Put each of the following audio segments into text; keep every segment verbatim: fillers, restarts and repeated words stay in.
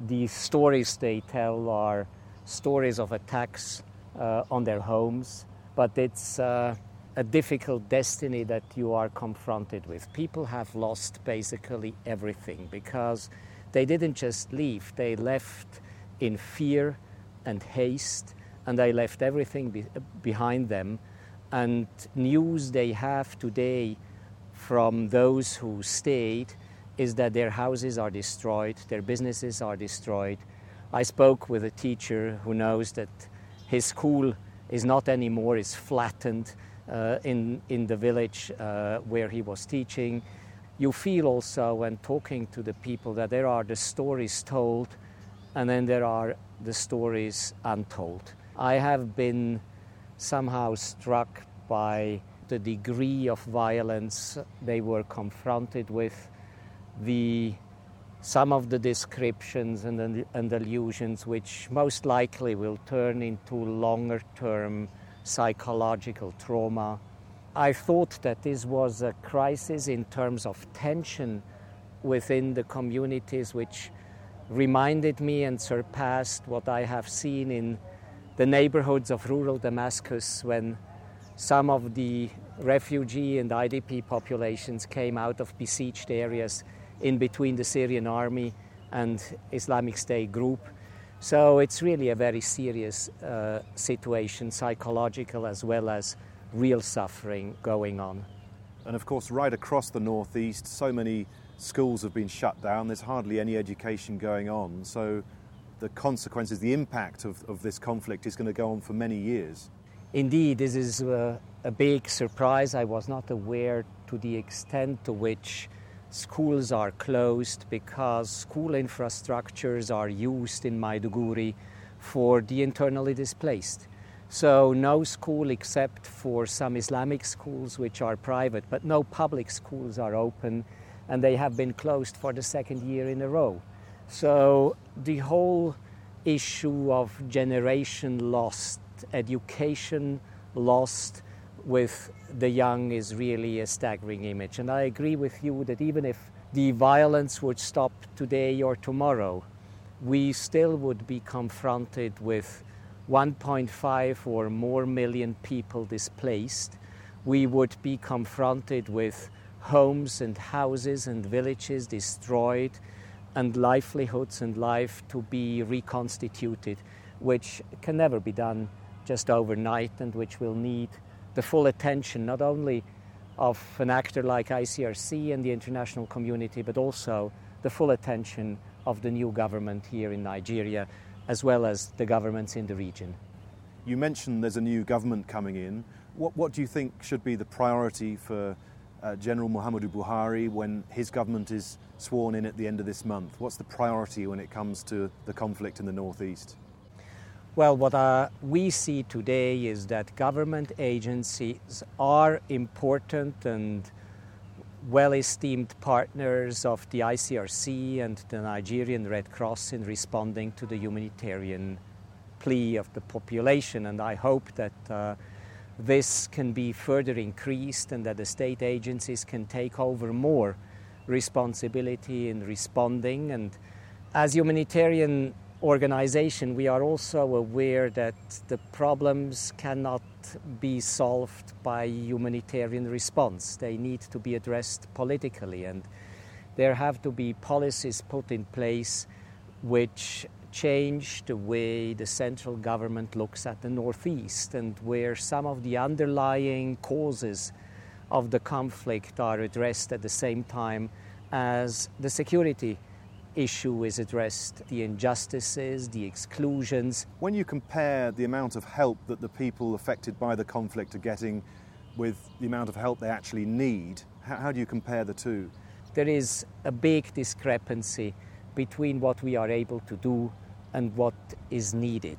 The stories they tell are stories of attacks uh, on their homes, but it's uh, a difficult destiny that you are confronted with. People have lost basically everything because they didn't just leave, they left in fear and haste, and they left everything be- behind them. And news they have today from those who stayed is that their houses are destroyed, their businesses are destroyed. I spoke with a teacher who knows that his school is not anymore, is flattened uh, in, in the village uh, where he was teaching. You feel also when talking to the people that there are the stories told and then there are the stories untold. I have been somehow struck by the degree of violence they were confronted with, the some of the descriptions and, and allusions which most likely will turn into longer-term psychological trauma. I thought that this was a crisis in terms of tension within the communities, which reminded me and surpassed what I have seen in the neighborhoods of rural Damascus when some of the refugee and I D P populations came out of besieged areas in between the Syrian army and Islamic State group. So it's really a very serious uh, situation, psychological as well as real suffering going on. And of course, right across the northeast, so many schools have been shut down. There's hardly any education going on. So the consequences, the impact of, of this conflict is going to go on for many years. Indeed, this is uh, a big surprise. I was not aware to the extent to which schools are closed because school infrastructures are used in Maiduguri for the internally displaced. So no school except for some Islamic schools which are private, but no public schools are open, and they have been closed for the second year in a row. So the whole issue of generation lost, education lost with the young is really a staggering image. And I agree with you that even if the violence would stop today or tomorrow, we still would be confronted with one point five or more million people displaced. We would be confronted with homes and houses and villages destroyed and livelihoods and life to be reconstituted, which can never be done just overnight and which will need the full attention not only of an actor like I C R C and the international community, but also the full attention of the new government here in Nigeria, as well as the governments in the region. You mentioned there's a new government coming in. What, what do you think should be the priority for uh, General Muhammadu Buhari when his government is sworn in at the end of this month? What's the priority when it comes to the conflict in the northeast? Well, what uh, we see today is that government agencies are important and well-esteemed partners of the I C R C and the Nigerian Red Cross in responding to the humanitarian plea of the population. And I hope that uh, this can be further increased and that the state agencies can take over more responsibility in responding. And as humanitarian organization, we are also aware that the problems cannot be solved by humanitarian response. They need to be addressed politically, and there have to be policies put in place which change the way the central government looks at the Northeast, and where some of the underlying causes of the conflict are addressed at the same time as the security issue is addressed, the injustices, the exclusions. When you compare the amount of help that the people affected by the conflict are getting with the amount of help they actually need, how, how do you compare the two? There is a big discrepancy between what we are able to do and what is needed.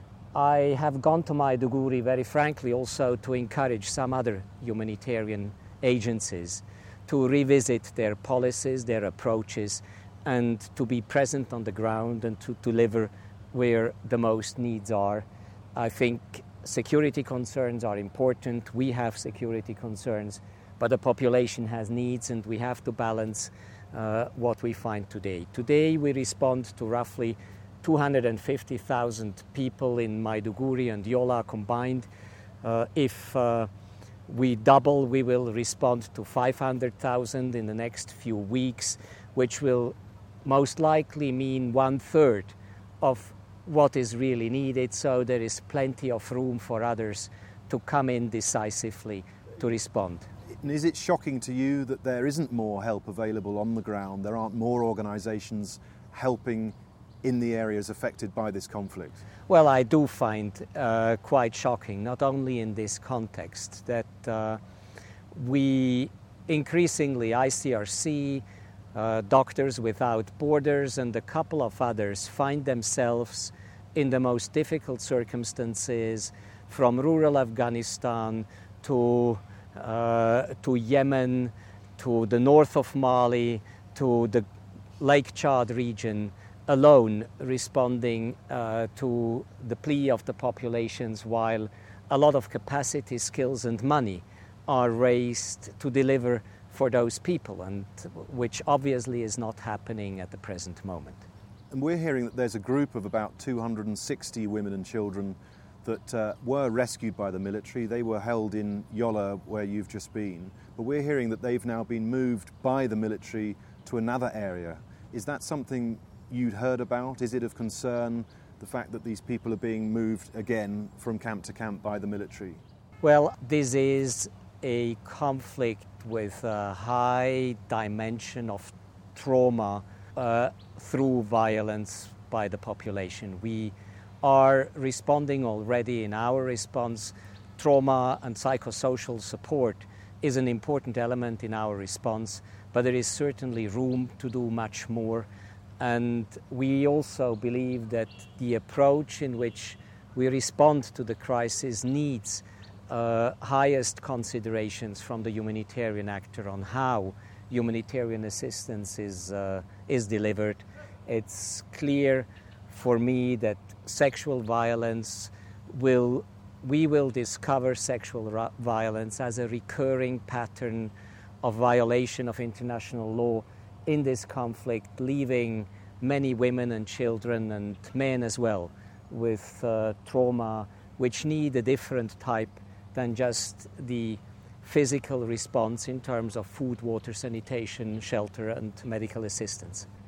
I have gone to Maiduguri very frankly also to encourage some other humanitarian agencies to revisit their policies, their approaches, and to be present on the ground and to deliver where the most needs are. I think security concerns are important. We have security concerns, but the population has needs, and we have to balance uh, what we find today. Today we respond to roughly two hundred fifty thousand people in Maiduguri and Yola combined. Uh, if uh, we double, we will respond to five hundred thousand in the next few weeks, which will most likely mean one third of what is really needed, so there is plenty of room for others to come in decisively to respond. And is it shocking to you that there isn't more help available on the ground? There aren't more organisations helping in the areas affected by this conflict? Well, I do find uh, quite shocking, not only in this context, that uh, we increasingly, I C R C, uh, Doctors Without Borders and a couple of others find themselves in the most difficult circumstances, from rural Afghanistan to, uh, to Yemen, to the north of Mali, to the Lake Chad region, alone responding uh, to the plea of the populations, while a lot of capacity, skills and money are raised to deliver for those people, and which obviously is not happening at the present moment. And we're hearing that there's a group of about two hundred sixty women and children that uh, were rescued by the military. They were held in Yola, where you've just been, but we're hearing that they've now been moved by the military to another area. Is that something you'd heard about? Is it of concern, the fact that these people are being moved again from camp to camp by the military? Well, this is a conflict with a high dimension of trauma uh, through violence by the population. We are responding already. In our response, trauma and psychosocial support is an important element in our response, but there is certainly room to do much more. And we also believe that the approach in which we respond to the crisis needs uh, highest considerations from the humanitarian actor on how humanitarian assistance is, uh, is delivered. It's clear for me that sexual violence will, we will discover sexual ra- violence as a recurring pattern of violation of international law in this conflict, leaving many women and children and men as well with uh, trauma, which need a different type than just the physical response in terms of food, water, sanitation, shelter and medical assistance.